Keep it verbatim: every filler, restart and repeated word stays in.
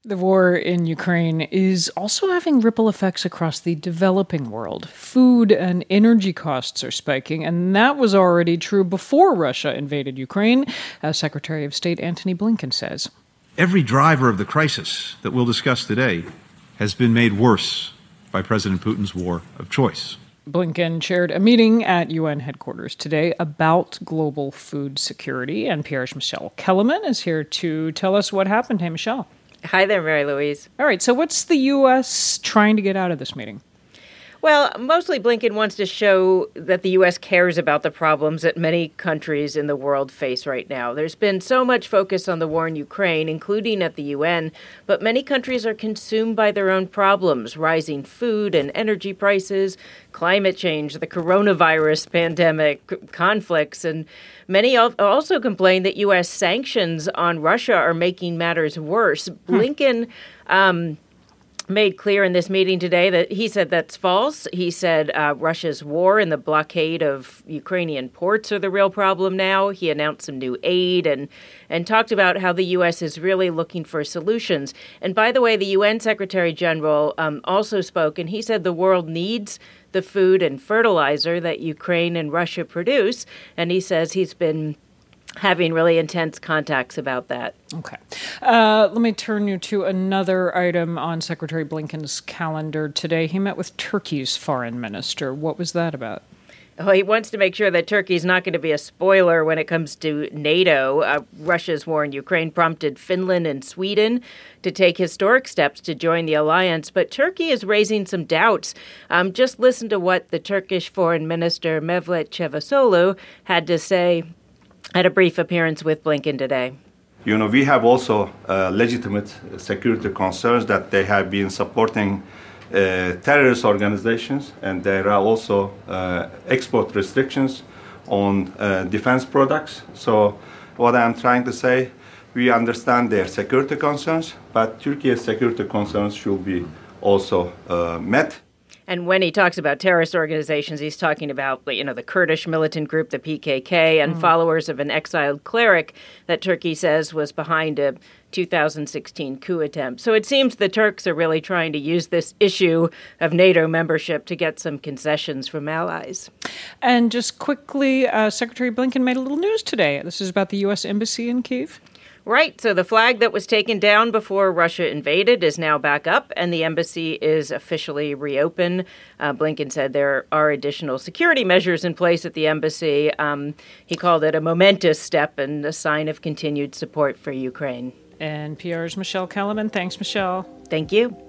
The war in Ukraine is also having ripple effects across the developing world. Food and energy costs are spiking, and that was already true before Russia invaded Ukraine, as Secretary of State Antony Blinken says. Every driver of the crisis that we'll discuss today has been made worse by President Putin's war of choice. Blinken chaired a meeting at U N headquarters today about global food security, and Pierre's Michelle Kellerman is here to tell us what happened. Hey, Michelle. Hi there, Mary Louise. All right, so what's the U S trying to get out of this meeting? Well, mostly Blinken wants to show that the U S cares about the problems that many countries in the world face right now. There's been so much focus on the war in Ukraine, including at the U N, but many countries are consumed by their own problems: rising food and energy prices, climate change, the coronavirus pandemic, conflicts, and many also complain that U S sanctions on Russia are making matters worse. Hmm. Blinken um, made clear in this meeting today that he said that's false. He said uh, Russia's war and the blockade of Ukrainian ports are the real problem now. He announced some new aid and and talked about how the U S is really looking for solutions. And by the way, the U N Secretary General um, also spoke, and he said the world needs the food and fertilizer that Ukraine and Russia produce. And he says he's been having really intense contacts about that. Okay. Uh, let me turn you to another item on Secretary Blinken's calendar today. He met with Turkey's foreign minister. What was that about? Oh, he wants to make sure that Turkey's not going to be a spoiler when it comes to NATO. Uh, Russia's war in Ukraine prompted Finland and Sweden to take historic steps to join the alliance, but Turkey is raising some doubts. Um, just listen to what the Turkish foreign minister Mevlut Çavuşoğlu had to say at a brief appearance with Blinken today. You know, we have also uh, legitimate security concerns that they have been supporting uh, terrorist organizations, and there are also uh, export restrictions on uh, defense products. So what I'm trying to say, we understand their security concerns, but Turkey's security concerns should be also uh, met. And when he talks about terrorist organizations, he's talking about, you know, the Kurdish militant group, the P K K, and mm. followers of an exiled cleric that Turkey says was behind a two thousand sixteen coup attempt. So it seems the Turks are really trying to use this issue of NATO membership to get some concessions from allies. And just quickly, uh, Secretary Blinken made a little news today. This is about the U S Embassy in Kyiv. Right. So the flag that was taken down before Russia invaded is now back up, and the embassy is officially reopened. Uh, Blinken said there are additional security measures in place at the embassy. Um, he called it a momentous step and a sign of continued support for Ukraine. And P R's Michelle Kellerman. Thanks, Michelle. Thank you.